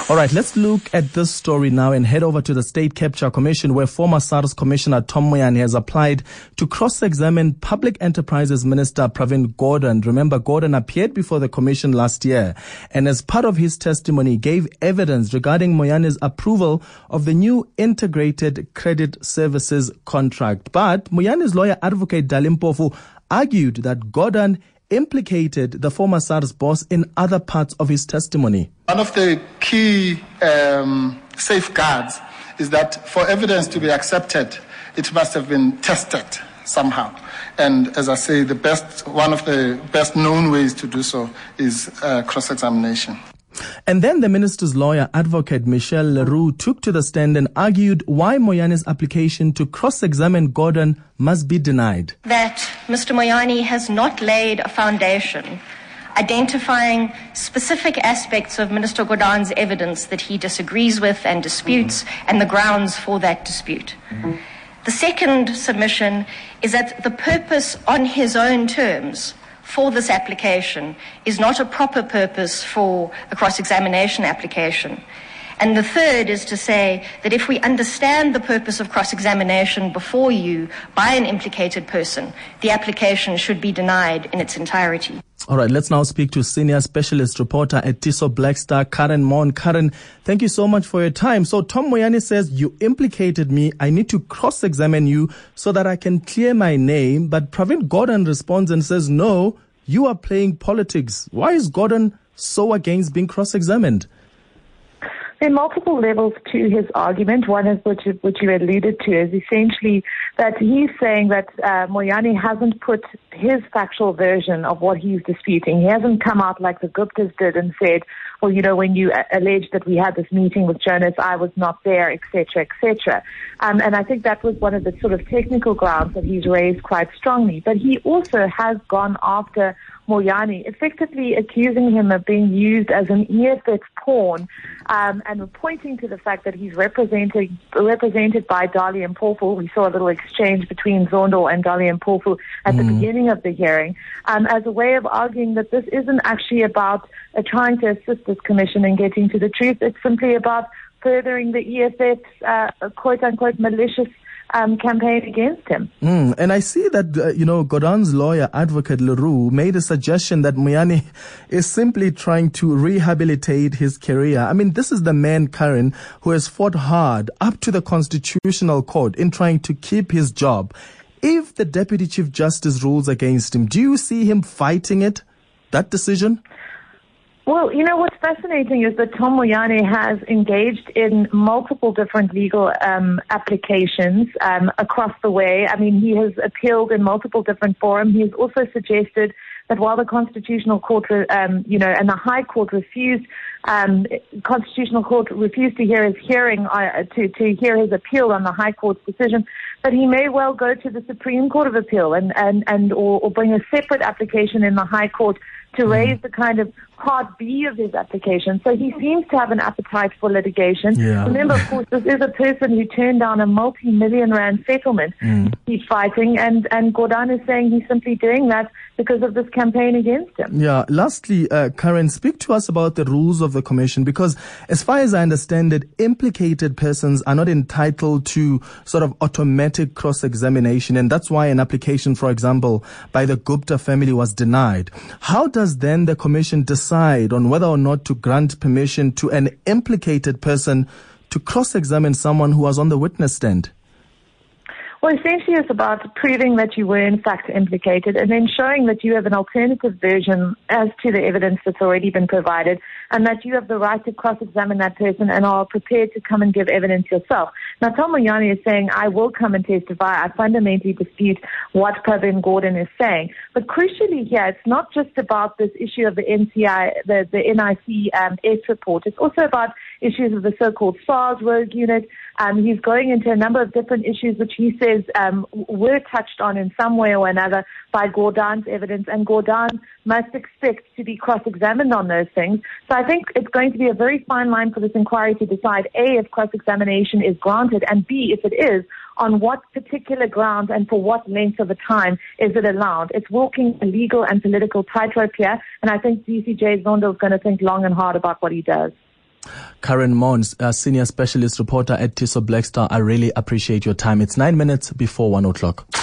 All right, let's look at this story now and head over to the State Capture Commission, where former SARS Commissioner Tom Moyane has applied to cross-examine Public Enterprises Minister Pravin Gordhan. Remember, Gordhan appeared before the commission last year and as part of his testimony gave evidence regarding Moyane's approval of the new Integrated Credit Services contract. But Moyane's lawyer, Advocate Dali Mpofu, argued that Gordhan implicated the former SARS boss in other parts of his testimony. One of the key safeguards is that for evidence to be accepted, it must have been tested somehow. And as I say, one of the best known ways to do so is cross-examination. And then the minister's lawyer, Advocate Michelle Leroux, took to the stand and argued why Moyane's application to cross-examine Gordhan must be denied. That Mr. Moyane has not laid a foundation identifying specific aspects of Minister Gordhan's evidence that he disagrees with and disputes and the grounds for that dispute. The second submission is that the purpose on his own terms for this application is not a proper purpose for a cross-examination application. And the third is to say that if we understand the purpose of cross-examination before you by an implicated person, the application should be denied in its entirety. All right, let's now speak to senior specialist reporter at Tiso Blackstar, Karen Mon. Karen, thank you so much for your time. So Tom Moyane says, you implicated me. I need to cross-examine you so that I can clear my name. But Pravin Gordhan responds and says, no, you are playing politics. Why is Gordhan so against being cross-examined? There are multiple levels to his argument. One is which you alluded to is essentially that he's saying that Moyane hasn't put his factual version of what he's disputing. He hasn't come out like the Guptas did and said, well, you know, when you alleged that we had this meeting with Jonas, I was not there, etc., etc. And I think that was one of the sort of technical grounds that he's raised quite strongly. But he also has gone after Moyane, effectively accusing him of being used as an EFF pawn, and pointing to the fact that he's represented by Dali Mpofu. We saw a little exchange between Zondo and Dali Mpofu at the beginning of the hearing, as a way of arguing that this isn't actually about trying to assist this commission in getting to the truth. It's simply about furthering the EFF's quote-unquote malicious campaign against him. And I see that, Gordhan's lawyer, Advocate Leroux, made a suggestion that Moyane is simply trying to rehabilitate his career. I mean, this is the man, Karen, who has fought hard up to the Constitutional Court in trying to keep his job. If the Deputy Chief Justice rules against him, do you see him fighting that decision? Well, you know, what's fascinating is that Tom Moyane has engaged in multiple different legal applications across the way. I mean, he has appealed in multiple different forums. He has also suggested that while the Constitutional Court, and the High Court refused, Constitutional Court refused to hear his hearing, to hear his appeal on the High Court's decision, that he may well go to the Supreme Court of Appeal or bring a separate application in the High Court to raise the kind of Part B of his application. So he seems to have an appetite for litigation. Yeah. Remember, of course, this is a person who turned down a multi-million rand settlement. He's fighting, and Gordhan is saying he's simply doing that because of this campaign against him. Yeah. Lastly, Karen, speak to us about the rules of the commission, because as far as I understand it, implicated persons are not entitled to sort of automatic cross-examination, and that's why an application, for example, by the Gupta family was denied. How does then the commission decide on whether or not to grant permission to an implicated person to cross-examine someone who was on the witness stand? Well, essentially it's about proving that you were in fact implicated and then showing that you have an alternative version as to the evidence that's already been provided, and that you have the right to cross-examine that person and are prepared to come and give evidence yourself. Now, Tom Moyane is saying, I will come and testify. I fundamentally dispute what Pravin Gordhan is saying. But crucially here, it's not just about this issue of the NCI, the NIC report. It's also about issues of the so-called SARS rogue unit. He's going into a number of different issues which he says were touched on in some way or another by Gordhan's evidence, and Gordhan must expect to be cross-examined on those things. So I think it's going to be a very fine line for this inquiry to decide, A, if cross-examination is granted, and B, if it is, on what particular grounds and for what length of a time is it allowed. It's walking a legal and political tightrope here, and I think DCJ Zondo is going to think long and hard about what he does. Karen Mons, senior specialist reporter at Tiso Black Star, I really appreciate your time. It's 9 minutes before 1 o'clock.